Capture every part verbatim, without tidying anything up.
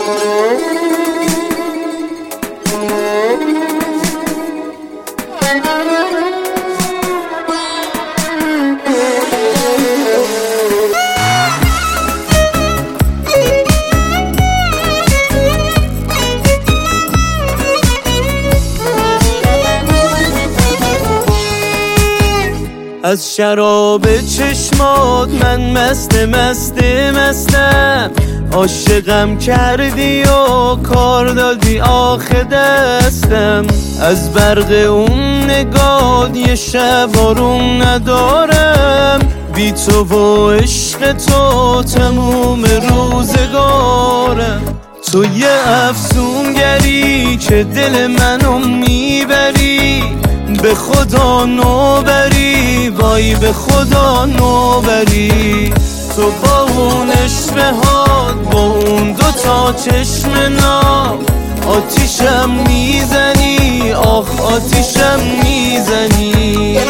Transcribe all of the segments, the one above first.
از شراب چشمات من مست مست مستم، عاشقم کردی و کار دادی آخه دستم. از برق اون نگات یه شب آروم ندارم، بی تو و عشق تو تموم روزگارم. تو یه افسونگری که دل منو میبری، به خدا نوبری، وای به خدا نوبری. تو با اون اشتهات، با اون دوتا چشم ناب، آتیشم میزنی، آخ آتیشم میزنی.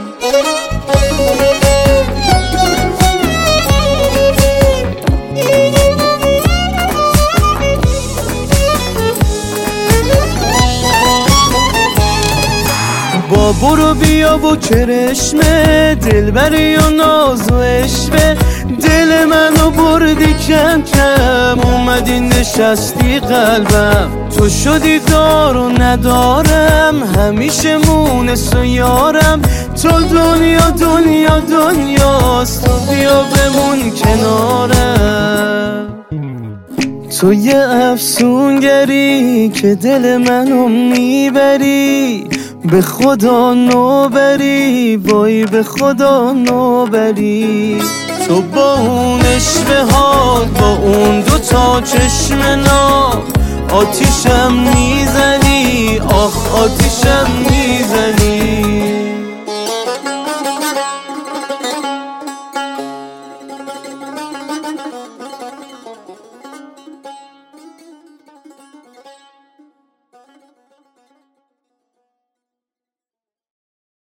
با برو بیا و کرشمه، دلبری و ناز و عشوه، دل منو بردی کم کم، اومدی نشستی قلبم. تو شدی دار و ندارم، همیشه مونس و یارم. تو دنیا دنیا دنیاست، تو بیا بمون کنارم. تو یه افسونگری که دل منو میبری، به خدا نوبری، وای به خدا نوبری. تو با اون اشتهات، با اون دوتا چشم ناب، آتیشم میزنی، آخ آتیشم میزنی.